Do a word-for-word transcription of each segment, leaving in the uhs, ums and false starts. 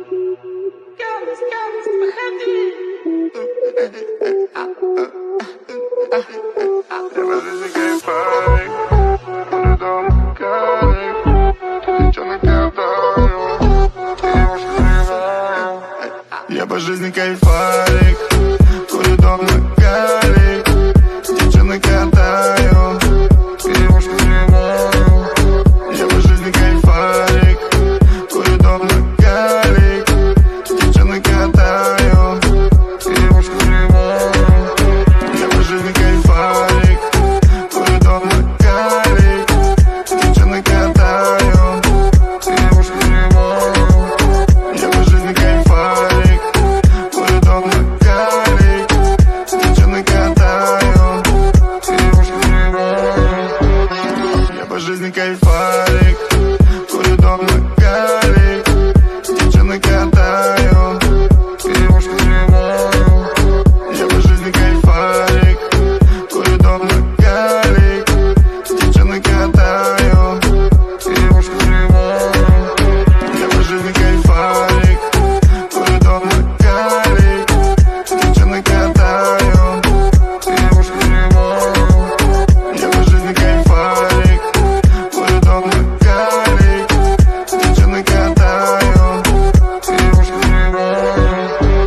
Я по жизни кайфарик, курю дом на галик, девчонок катаю, девушку снимаю. Я по жизни кайфарик, курю дом на галик, девчонок катаю, девушку снимаю. Я по жизни кайфарик, курю дом на галик, девчонок катаю, девушку снимаю. Я по жизни кайфарик, курю дом на галик, девчонок катаю, девушку снимаю. Я по жизни кайфарик, курю дом на галик, девчонок катаю, девушку снимаю. Я по жизни кайфарик, курю дом на галик, девчонок катаю, девушку снимаю. Я по жизни кайфарик, курю дом на галик, девчонок катаю, девушку снимаю. Я по жизни кайфарик, курю дом на галик, девчонок катаю, девушку снимаю.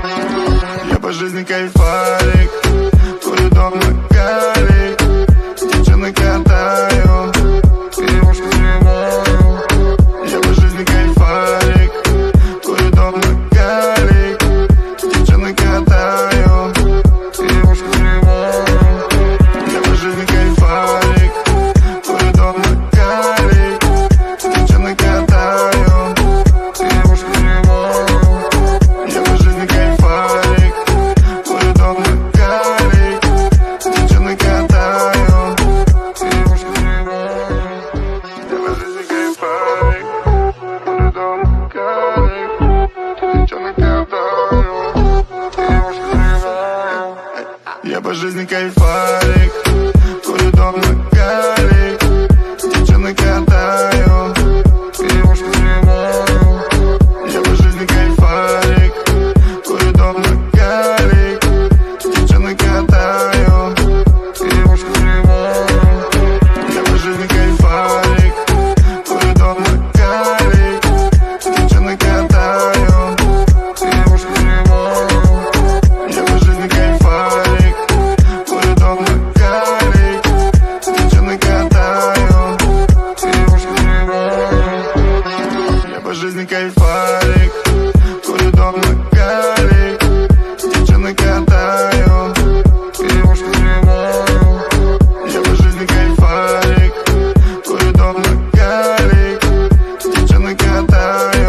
Я по жизни кайфарик, курю дом на галик, девчонок катаю, девушку снимаю. Я по жизни кайфарик, курю дом на галик, девчонок катаю, девушку снимаю. Я по жизни кайфарик, курю дом на галик, девчонок катаю, девушку снимаю. Я по жизни кайфарик, курю дом на галик, девчонок катаю, девушку снимаю. Я по жизни кайфарик, курю дом на галик, девчонок катаю, девушку снимаю. Я по жизни кайфарик, курю дом на галик, девчонок катаю, девушку снимаю. Я по жизни кайфарик, курю дом на галик, девчонок катаю, девушку снимаю. Я по жизни кайфарик, курю дом на галик, девчонок катаю, девушку снимаю. Я по жизни кайфарик, курю дом на галик, девчонок катаю, девушку снимаю. Я по жизни кайфарик, курю дом на галик, девчонок катаю, девушку снимаю. Я по жизни кайфарик, курю дом на галик, девчонок катаю.